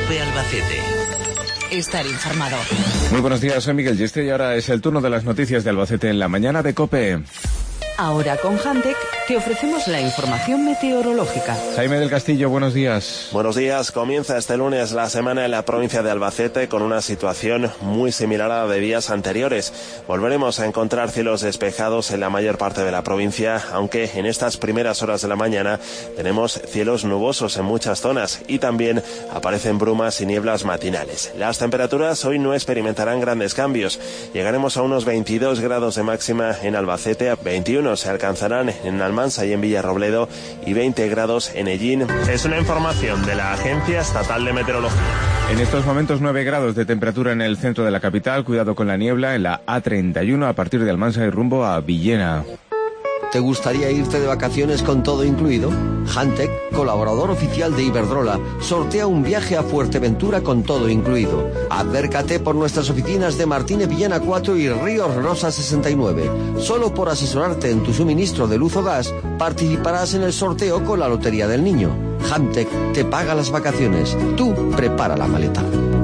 COPE Albacete. Estar informado. Muy buenos días, soy Miguel Yeste y ahora es el turno de las noticias de Albacete en la mañana de COPE. Ahora con Hantec te ofrecemos la información meteorológica. Jaime del Castillo, buenos días. Buenos días. Comienza este lunes la semana en la provincia de Albacete con una situación muy similar a la de días anteriores. Volveremos a encontrar cielos despejados en la mayor parte de la provincia, aunque en estas primeras horas de la mañana tenemos cielos nubosos en muchas zonas y también aparecen brumas y nieblas matinales. Las temperaturas hoy no experimentarán grandes cambios. Llegaremos a unos 22 grados de máxima en Albacete, 21 se alcanzarán en Almansa y en Villarrobledo y 20 grados en Ellín. Es una información de la Agencia Estatal de Meteorología. En estos momentos 9 grados de temperatura en el centro de la capital. Cuidado con la niebla en la A31 a partir de Almansa y rumbo a Villena. ¿Te gustaría irte de vacaciones con todo incluido? Hantec, colaborador oficial de Iberdrola, sortea un viaje a Fuerteventura con todo incluido. Acércate por nuestras oficinas de Martínez Villena 4 y Ríos Rosa 69. Solo por asesorarte en tu suministro de luz o gas, participarás en el sorteo con la Lotería del Niño. Hantec te paga las vacaciones. Tú prepara la maleta.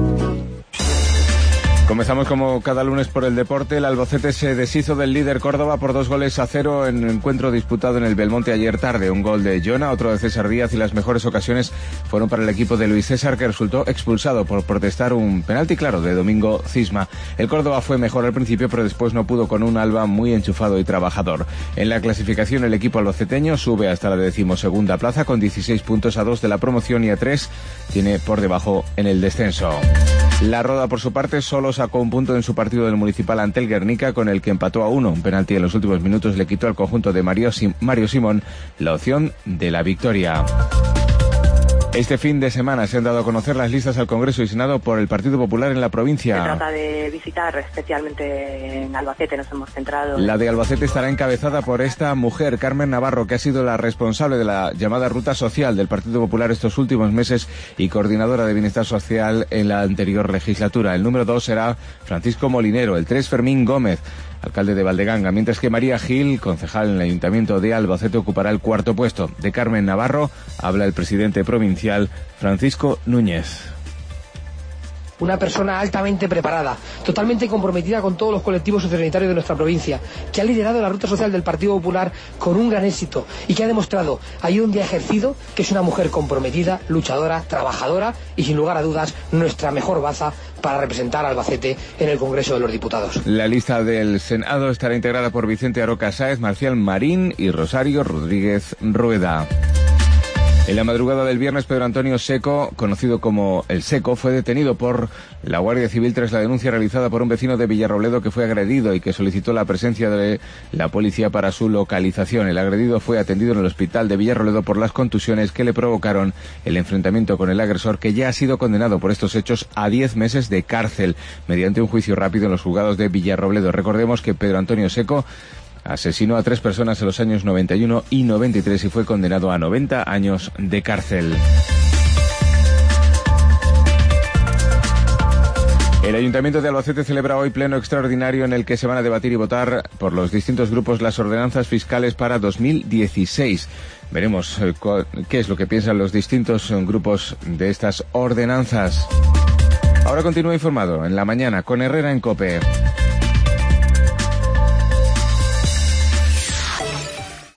Comenzamos como cada lunes por el deporte. El Albacete se deshizo del líder Córdoba por 2-0 en un encuentro disputado en el Belmonte ayer tarde. Un gol de Jona, otro de César Díaz y las mejores ocasiones fueron para el equipo de Luis César, que resultó expulsado por protestar un penalti claro de Domingo Cisma. El Córdoba fue mejor al principio, pero después no pudo con un Alba muy enchufado y trabajador. En la clasificación el equipo albaceteño sube hasta la 12ª plaza con 16 puntos, a 2 de la promoción y a 3 tiene por debajo en el descenso. La Roda, por su parte, solo sacó un punto en su partido del Municipal ante el Guernica, con el que empató a 1. Un penalti en los últimos minutos le quitó al conjunto de Mario Simón la opción de la victoria. Este fin de semana se han dado a conocer las listas al Congreso y Senado por el Partido Popular en la provincia. Se trata de visitar, especialmente en Albacete, nos hemos centrado. La de Albacete estará encabezada por esta mujer, Carmen Navarro, que ha sido la responsable de la llamada Ruta Social del Partido Popular estos últimos meses y coordinadora de Bienestar Social en la anterior legislatura. El número 2 será Francisco Molinero, el 3 Fermín Gómez, alcalde de Valdeganga, mientras que María Gil, concejal en el Ayuntamiento de Albacete, ocupará el 4º puesto. De Carmen Navarro habla el presidente provincial, Francisco Núñez. Una persona altamente preparada, totalmente comprometida con todos los colectivos sociosanitarios de nuestra provincia, que ha liderado la ruta social del Partido Popular con un gran éxito y que ha demostrado allí donde ha ejercido que es una mujer comprometida, luchadora, trabajadora y sin lugar a dudas nuestra mejor baza para representar a Albacete en el Congreso de los Diputados. La lista del Senado estará integrada por Vicente Aroca Sáez, Marcial Marín y Rosario Rodríguez Rueda. En la madrugada del viernes, Pedro Antonio Seco, conocido como El Seco, fue detenido por la Guardia Civil tras la denuncia realizada por un vecino de Villarrobledo que fue agredido y que solicitó la presencia de la policía para su localización. El agredido fue atendido en el hospital de Villarrobledo por las contusiones que le provocaron el enfrentamiento con el agresor, que ya ha sido condenado por estos hechos a 10 meses de cárcel mediante un juicio rápido en los juzgados de Villarrobledo. Recordemos que Pedro Antonio Seco asesinó a 3 personas en los años 91 y 93 y fue condenado a 90 años de cárcel. El Ayuntamiento de Albacete celebra hoy pleno extraordinario en el que se van a debatir y votar por los distintos grupos las ordenanzas fiscales para 2016. Veremos qué es lo que piensan los distintos grupos de estas ordenanzas. Ahora continúa informado en la mañana con Herrera en COPE.